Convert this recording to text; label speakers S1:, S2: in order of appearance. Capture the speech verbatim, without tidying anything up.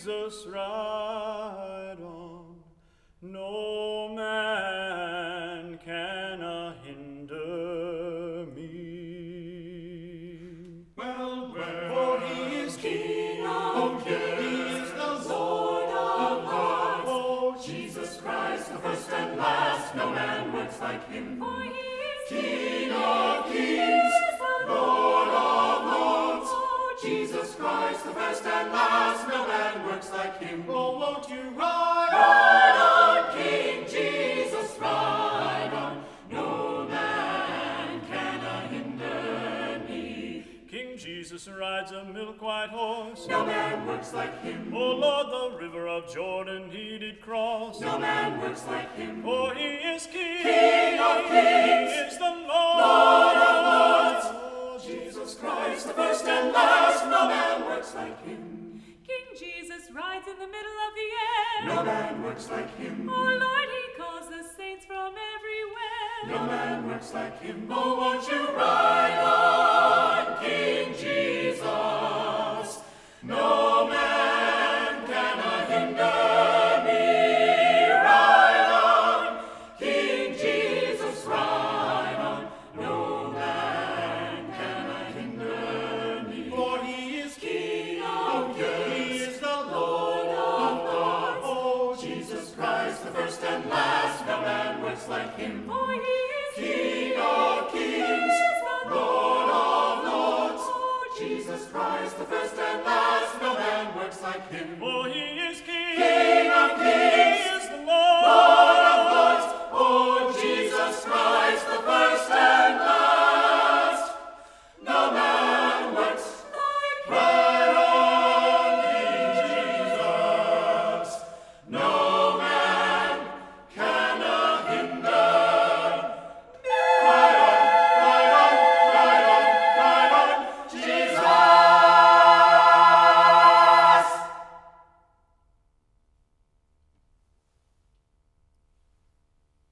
S1: Jesus ride on, no man can hinder me.
S2: Well, well,
S1: for he is King of kings, he is the Lord of lords.
S2: oh, Jesus Christ, the first and last, no man works like him.
S3: For he is
S2: King of kings, Lord of lords. Jesus Christ, the first and last, no man works like him.
S1: Oh, won't you ride
S2: Ride on, King Jesus, ride on. No man can hinder me.
S1: King Jesus rides a milk-white horse.
S2: No man works like him.
S1: O Lord, the river of Jordan he did cross.
S2: No man works like him.
S1: For he is King,
S2: King of kings,
S1: he is the Lord,
S2: Lord of lords. Jesus Christ, the first and last, no man works like him.
S3: King Jesus rides in the middle of the air.
S2: No man works like him.
S3: Oh Lord, he calls the saints from everywhere.
S2: No man works like him. Oh, won't you ride on, King Jesus? No man can hinder me. Ride on, King Jesus, ride on. No man can hinder me.
S1: for he is King of
S2: kings,
S1: he is the Lord of lords.
S2: Oh, Jesus Christ, the first and last, no man works like him.
S3: For he is
S2: King of kings, Lord of lords. Jesus Christ, the first and last, no man works like him.
S1: For